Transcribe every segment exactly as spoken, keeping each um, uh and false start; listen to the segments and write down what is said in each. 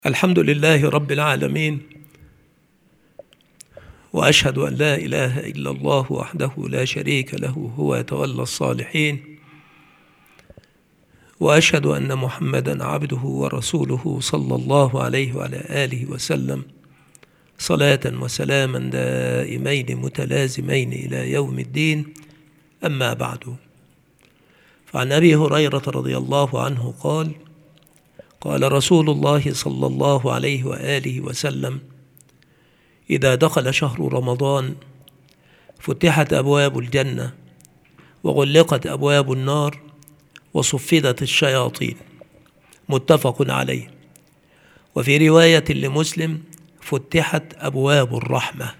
الحمد لله رب العالمين، وأشهد أن لا إله إلا الله وحده لا شريك له هو يتولى الصالحين، وأشهد أن محمدًا عبده ورسوله صلى الله عليه وعلى آله وسلم صلاة وسلاما دائمين متلازمين إلى يوم الدين. أما بعد، فعن أبي هريرة رضي الله عنه قال: قال رسول الله صلى الله عليه وآله وسلم: إذا دخل شهر رمضان فتحت أبواب الجنة وغلقت أبواب النار وصفدت الشياطين. متفق عليه. وفي رواية لمسلم: فتحت أبواب الرحمة.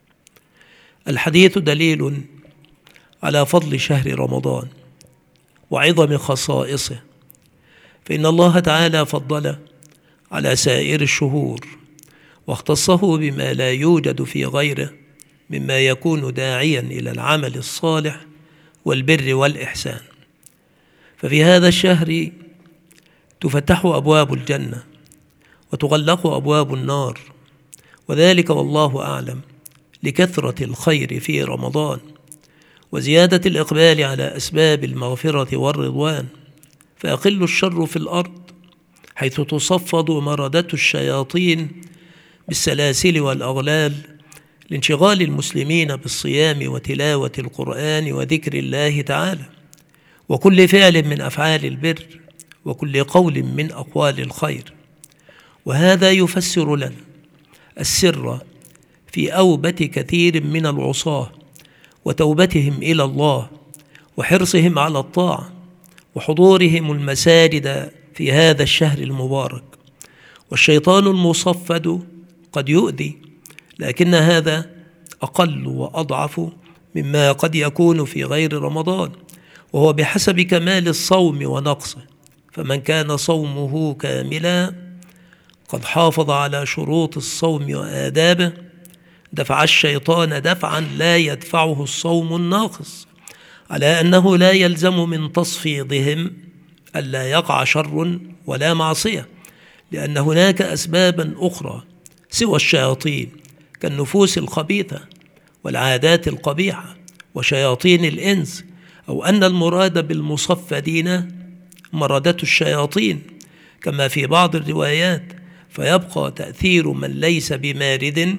الحديث دليل على فضل شهر رمضان وعظم خصائصه، فإن الله تعالى فضل على سائر الشهور واختصه بما لا يوجد في غيره مما يكون داعيا إلى العمل الصالح والبر والإحسان. ففي هذا الشهر تفتح أبواب الجنة وتغلق أبواب النار، وذلك والله أعلم لكثرة الخير في رمضان وزيادة الإقبال على أسباب المغفرة والرضوان، فيقل الشر في الأرض حيث تصفد مردة الشياطين بالسلاسل والأغلال لانشغال المسلمين بالصيام وتلاوة القرآن وذكر الله تعالى وكل فعل من أفعال البر وكل قول من أقوال الخير. وهذا يفسر لنا السر في أوبة كثير من العصاة وتوبتهم إلى الله وحرصهم على الطاعة وحضورهم المساجد في هذا الشهر المبارك. والشيطان المصفد قد يؤذي، لكن هذا أقل وأضعف مما قد يكون في غير رمضان، وهو بحسب كمال الصوم ونقصه. فمن كان صومه كاملا قد حافظ على شروط الصوم وآدابه دفع الشيطان دفعا لا يدفعه الصوم الناقص، على أنه لا يلزم من تصفيضهم ألا يقع شر ولا معصية، لأن هناك أسبابا أخرى سوى الشياطين كالنفوس الخبيثة والعادات القبيحة وشياطين الإنس، أو أن المراد بالمصفدين مردة الشياطين كما في بعض الروايات، فيبقى تأثير من ليس بمارد،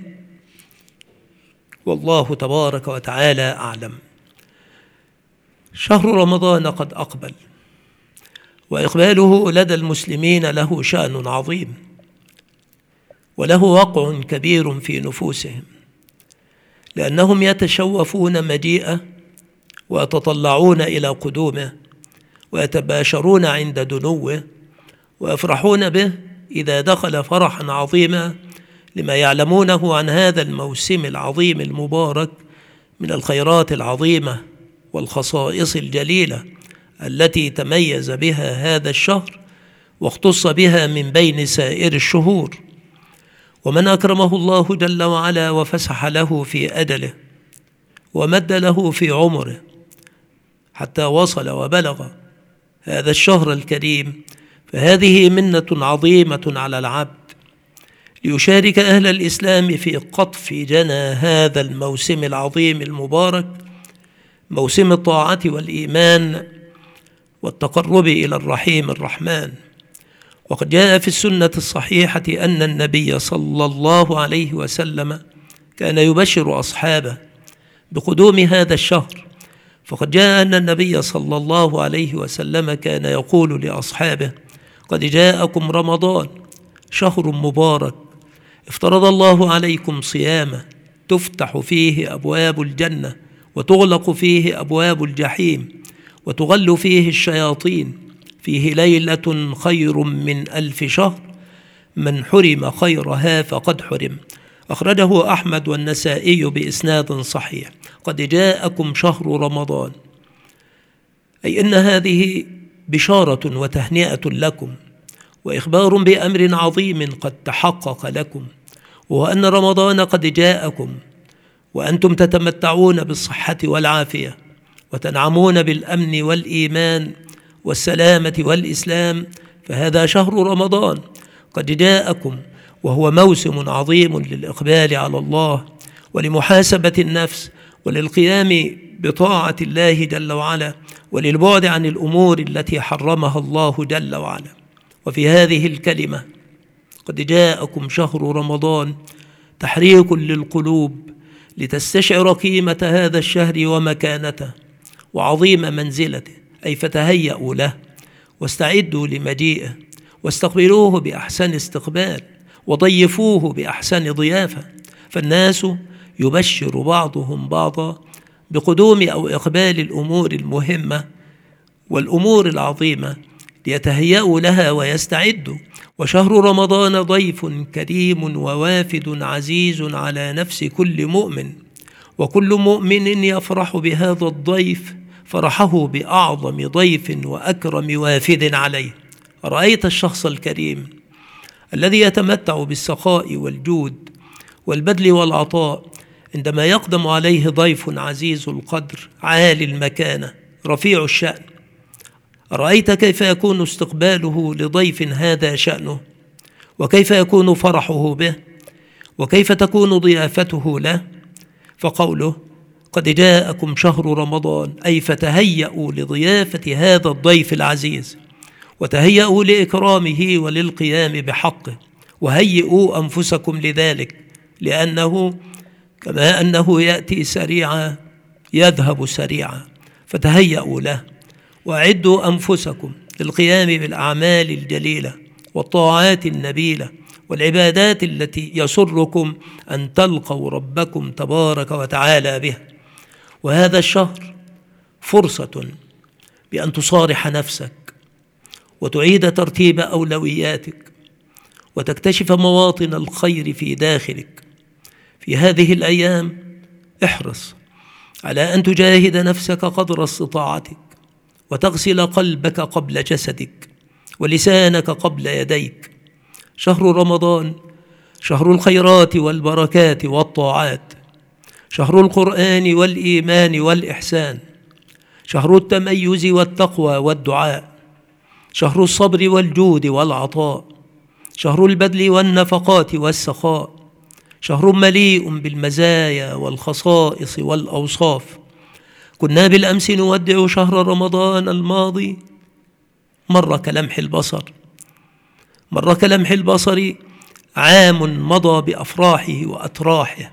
والله تبارك وتعالى أعلم. شهر رمضان قد أقبل، وإقباله لدى المسلمين له شأن عظيم وله وقع كبير في نفوسهم، لأنهم يتشوفون مجيئه ويتطلعون إلى قدومه ويتباشرون عند دنوه ويفرحون به إذا دخل فرحا عظيما لما يعلمونه عن هذا الموسم العظيم المبارك من الخيرات العظيمة والخصائص الجليلة التي تميز بها هذا الشهر واختص بها من بين سائر الشهور. ومن أكرمه الله جل وعلا وفسح له في أجله ومد له في عمره حتى وصل وبلغ هذا الشهر الكريم، فهذه منة عظيمة على العبد ليشارك أهل الإسلام في قطف جنى هذا الموسم العظيم المبارك، موسم الطاعة والإيمان والتقرب إلى الرحيم الرحمن. وقد جاء في السنة الصحيحة أن النبي صلى الله عليه وسلم كان يبشر أصحابه بقدوم هذا الشهر، فقد جاء أن النبي صلى الله عليه وسلم كان يقول لأصحابه: قد جاءكم رمضان شهر مبارك افترض الله عليكم صيامه، تفتح فيه أبواب الجنة وتغلق فيه أبواب الجحيم وتغل فيه الشياطين، فيه ليلة خير من ألف شهر، من حرم خيرها فقد حرم. أخرجه أحمد والنسائي بإسناد صحيح. قد جاءكم شهر رمضان، أي إن هذه بشارة وتهنئة لكم وإخبار بأمر عظيم قد تحقق لكم، وهو أن رمضان قد جاءكم وأنتم تتمتعون بالصحة والعافية وتنعمون بالأمن والإيمان والسلامة والإسلام، فهذا شهر رمضان. قد جاءكم وهو موسم عظيم للإقبال على الله ولمحاسبة النفس وللقيام بطاعة الله جل وعلا وللبعد عن الأمور التي حرمها الله جل وعلا. وفي هذه الكلمة قد جاءكم شهر رمضان تحريك للقلوب لتستشعر قيمة هذا الشهر ومكانته وعظيم منزلته، أي فتهيأوا له واستعدوا لمجيئه واستقبلوه بأحسن استقبال وضيفوه بأحسن ضيافة. فالناس يبشر بعضهم بعضا بقدوم أو إقبال الأمور المهمة والأمور العظيمة ليتهيأوا لها ويستعدوا. وشهر رمضان ضيف كريم ووافد عزيز على نفس كل مؤمن، وكل مؤمن يفرح بهذا الضيف فرحه بأعظم ضيف وأكرم وافد عليه. رأيت الشخص الكريم الذي يتمتع بالسخاء والجود والبذل والعطاء عندما يقدم عليه ضيف عزيز القدر عالي المكانة رفيع الشأن. رأيت كيف يكون استقباله لضيف هذا شأنه، وكيف يكون فرحه به، وكيف تكون ضيافته له. فقوله قد جاءكم شهر رمضان أي فتهيأوا لضيافة هذا الضيف العزيز وتهيأوا لإكرامه وللقيام بحقه، وهيئوا أنفسكم لذلك، لأنه كما أنه يأتي سريعا يذهب سريعا، فتهيأوا له وأعدوا أنفسكم للقيام بالأعمال الجليلة والطاعات النبيلة والعبادات التي يسركم أن تلقوا ربكم تبارك وتعالى بها. وهذا الشهر فرصة بأن تصارح نفسك وتعيد ترتيب أولوياتك وتكتشف مواطن الخير في داخلك. في هذه الأيام احرص على أن تجاهد نفسك قدر استطاعتك وتغسل قلبك قبل جسدك ولسانك قبل يديك. شهر رمضان شهر الخيرات والبركات والطاعات، شهر القرآن والإيمان والإحسان، شهر التميز والتقوى والدعاء، شهر الصبر والجود والعطاء، شهر البذل والنفقات والسخاء، شهر مليء بالمزايا والخصائص والأوصاف. كنا بالأمس نودع شهر رمضان الماضي مر كلمح البصر، مر كلمح البصر عام مضى بأفراحه وأتراحه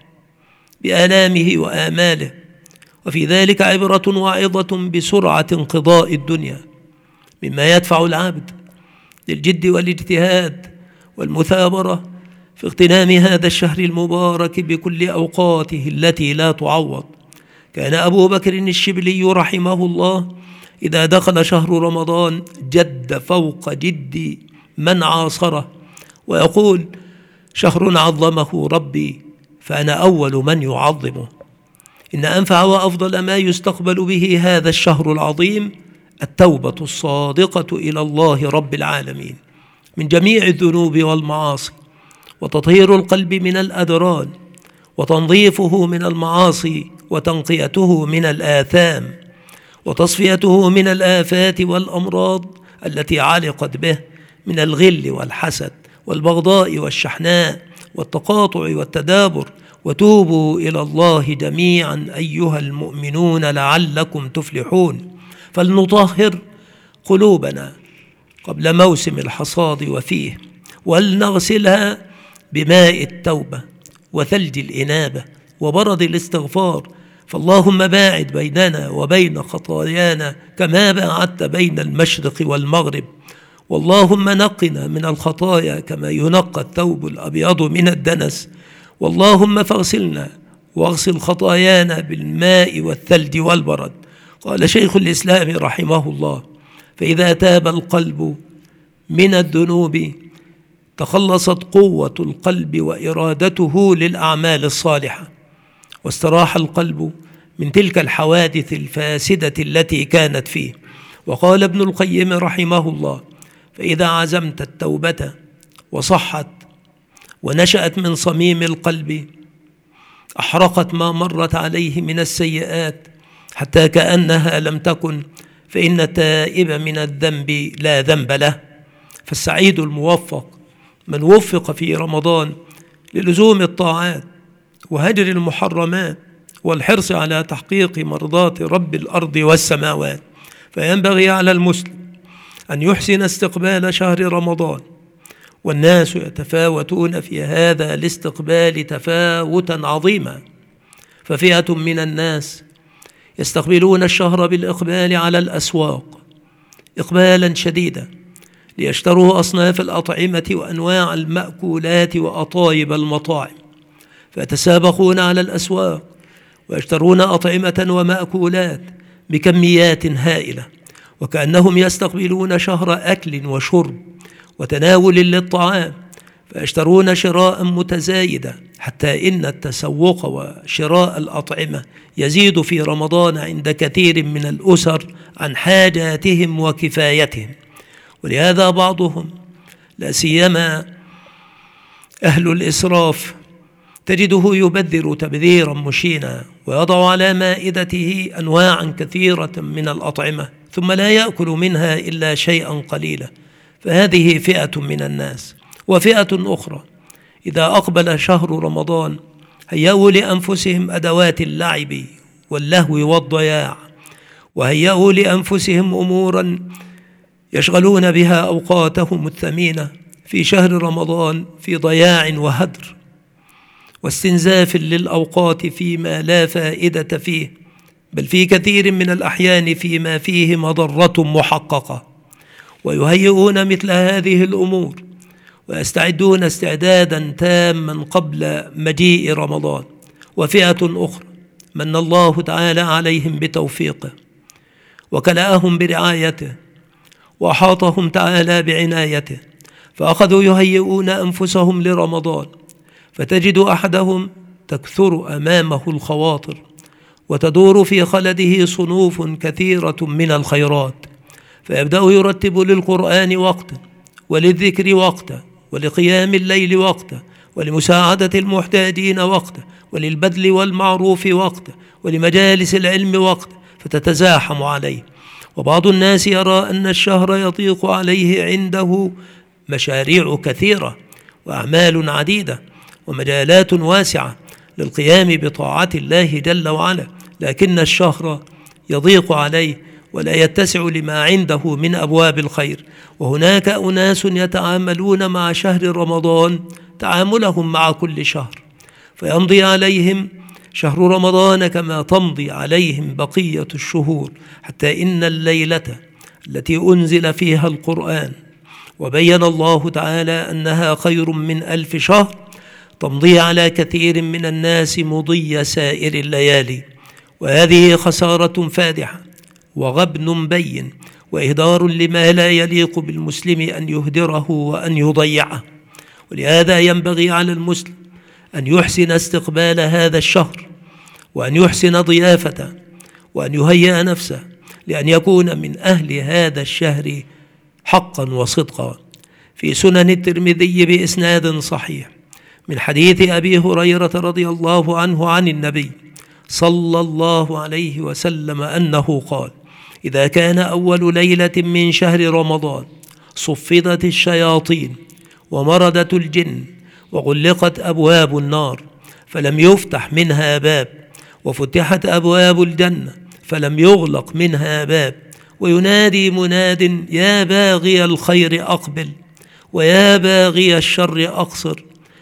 بآلامه وآماله، وفي ذلك عبرة واعظة بسرعة انقضاء الدنيا، مما يدفع العبد للجد والاجتهاد والمثابرة في اغتنام هذا الشهر المبارك بكل أوقاته التي لا تعوض. كان أبو بكر الشبلي رحمه الله إذا دخل شهر رمضان جد فوق جد من عاصره ويقول شهر عظمه ربي فأنا أول من يعظمه. إن أنفع وأفضل ما يستقبل به هذا الشهر العظيم التوبة الصادقة إلى الله رب العالمين من جميع الذنوب والمعاصي، وتطهير القلب من الأدران، وتنظيفه من المعاصي، وتنقيته من الآثام، وتصفيته من الآفات والأمراض التي علقت به من الغل والحسد والبغضاء والشحناء والتقاطع والتدابر. وتوبوا إلى الله جميعا أيها المؤمنون لعلكم تفلحون. فلنطهر قلوبنا قبل موسم الحصاد وفيه، ولنغسلها بماء التوبة وثلج الإنابة وبرد الاستغفار. فاللهم باعد بيننا وبين خطايانا كما باعدت بين المشرق والمغرب، واللهم نقنا من الخطايا كما ينقى الثوب الأبيض من الدنس، واللهم فاغسلنا واغسل خطايانا بالماء والثلج والبرد. قال شيخ الإسلام رحمه الله فإذا تاب القلب من الذنوب تخلصت قوة القلب وإرادته للأعمال الصالحة، واستراح القلب من تلك الحوادث الفاسدة التي كانت فيه. وقال ابن القيم رحمه الله فإذا عزمت التوبة وصحت ونشأت من صميم القلب أحرقت ما مرت عليه من السيئات حتى كأنها لم تكن، فإن التائب من الذنب لا ذنب له. فالسعيد الموفق من وفق في رمضان للزوم الطاعات وهجر المحرمات والحرص على تحقيق مرضات رب الأرض والسماوات، فينبغي على المسلم أن يحسن استقبال شهر رمضان، والناس يتفاوتون في هذا الاستقبال تفاوتا عظيما، ففئة من الناس يستقبلون الشهر بالإقبال على الأسواق إقبالا شديدا ليشتروا أصناف الأطعمة وأنواع المأكولات وأطايب المطاعم، فيتسابقون على الأسواق ويشترون أطعمة ومأكولات بكميات هائلة، وكأنهم يستقبلون شهر أكل وشرب وتناول للطعام، فيشترون شراء متزايدا، حتى إن التسوق وشراء الأطعمة يزيد في رمضان عند كثير من الأسر عن حاجاتهم وكفايتهم. ولهذا بعضهم لا سيما أهل الإسراف تجده يبذر تبذيرا مشينا ويضع على مائدته أنواعا كثيرة من الأطعمة ثم لا يأكل منها إلا شيئا قليلا، فهذه فئة من الناس. وفئة أخرى إذا أقبل شهر رمضان هيأوا لأنفسهم أدوات اللعب واللهو والضياع، وهيأوا لأنفسهم أمورا يشغلون بها أوقاتهم الثمينة في شهر رمضان في ضياع وهدر واستنزاف للأوقات فيما لا فائدة فيه، بل في كثير من الأحيان فيما فيه مضرة محققة، ويهيئون مثل هذه الأمور ويستعدون استعدادا تاما قبل مجيء رمضان. وفئة أخرى من الله تعالى عليهم بتوفيقه وكلأهم برعايته وأحاطهم تعالى بعنايته، فأخذوا يهيئون أنفسهم لرمضان، فتجد أحدهم تكثر أمامه الخواطر وتدور في خلده صنوف كثيرة من الخيرات، فيبدأ يرتب للقرآن وقتا وللذكر وقتا ولقيام الليل وقتا ولمساعدة المحتاجين وقتا وللبذل والمعروف وقتا ولمجالس العلم وقتا، فتتزاحم عليه. وبعض الناس يرى أن الشهر يضيق عليه عنده مشاريع كثيرة وأعمال عديدة ومجالات واسعة للقيام بطاعة الله جل وعلا، لكن الشهر يضيق عليه ولا يتسع لما عنده من أبواب الخير. وهناك أناس يتعاملون مع شهر رمضان تعاملهم مع كل شهر، فيمضي عليهم شهر رمضان كما تمضي عليهم بقية الشهور، حتى إن الليلة التي أنزل فيها القرآن وبين الله تعالى أنها خير من ألف شهر تمضي على كثير من الناس مضي سائر الليالي، وهذه خسارة فادحة وغبن بين وإهدار لما لا يليق بالمسلم أن يهدره وأن يضيعه. ولهذا ينبغي على المسلم أن يحسن استقبال هذا الشهر وأن يحسن ضيافته وأن يهيئ نفسه لأن يكون من أهل هذا الشهر حقا وصدقا. في سنن الترمذي بإسناد صحيح من حديث أبي هريرة رضي الله عنه عن النبي صلى الله عليه وسلم أنه قال: إذا كان أول ليلة من شهر رمضان صفدت الشياطين ومردت الجن وغلقت أبواب النار فلم يفتح منها باب، وفتحت أبواب الجنة فلم يغلق منها باب، وينادي مناد: يا باغي الخير أقبل ويا باغي الشر أقصر،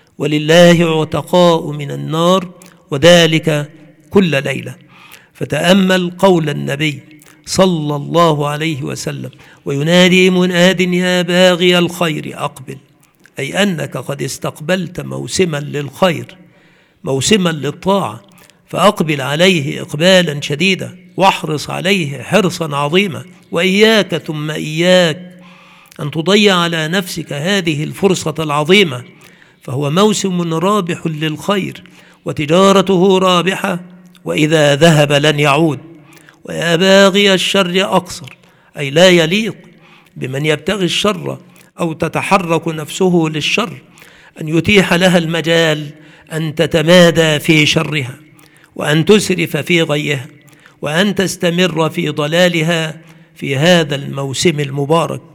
ولله عتقاء من النار، وذلك كل ليلة. فتأمل قول النبي صلى الله عليه وسلم: وينادي مناد يا باغي الخير أقبل، أي أنك قد استقبلت موسما للخير، موسما للطاعة، فأقبل عليه إقبالا شديدا واحرص عليه حرصا عظيما، وإياك ثم إياك أن تضيع على نفسك هذه الفرصة العظيمة، فهو موسم رابح للخير وتجارته رابحة، وإذا ذهب لن يعود. ويا باغي الشر أقصر، أي لا يليق بمن يبتغي الشر أو تتحرك نفسه للشر أن يتيح لها المجال أن تتمادى في شرها وأن تسرف في غيها وأن تستمر في ضلالها في هذا الموسم المبارك.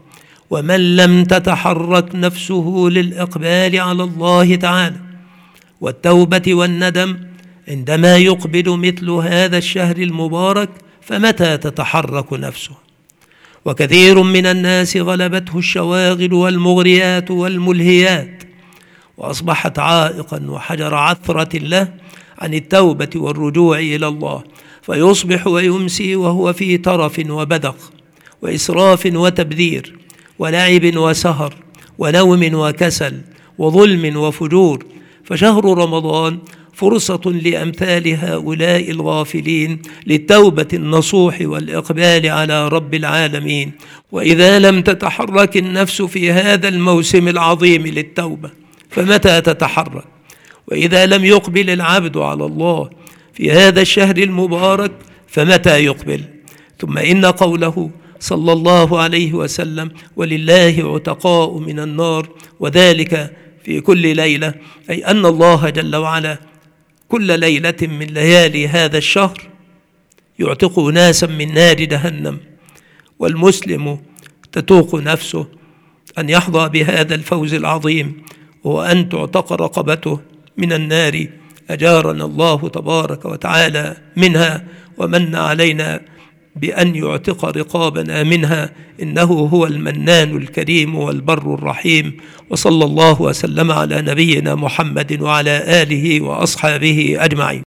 ومن لم تتحرك نفسه للإقبال على الله تعالى والتوبة والندم عندما يقبل مثل هذا الشهر المبارك، فمتى تتحرك نفسه؟ وكثير من الناس غلبته الشواغل والمغريات والملهيات، وأصبحت عائقا وحجر عثرة له عن التوبة والرجوع إلى الله، فيصبح ويمسي وهو في ترف وبذخ وإسراف وتبذير ولعب وسهر ونوم وكسل وظلم وفجور. فشهر رمضان فرصة لأمثال هؤلاء الغافلين للتوبة النصوح والإقبال على رب العالمين. وإذا لم تتحرك النفس في هذا الموسم العظيم للتوبة، فمتى تتحرك؟ وإذا لم يقبل العبد على الله في هذا الشهر المبارك، فمتى يقبل؟ ثم إن قوله صلى الله عليه وسلم: ولله عتقاء من النار، وذلك في كل ليلة، أي أن الله جل وعلا كل ليلة من ليالي هذا الشهر يعتق ناسا من نار جهنم. والمسلم تتوق نفسه أن يحظى بهذا الفوز العظيم، وهو أن تعتق رقبته من النار، أجارنا الله تبارك وتعالى منها ومن علينا بأن يعتق رقابنا منها، إنه هو المنان الكريم والبر الرحيم. وصلى الله وسلم على نبينا محمد وعلى آله وأصحابه أجمعين.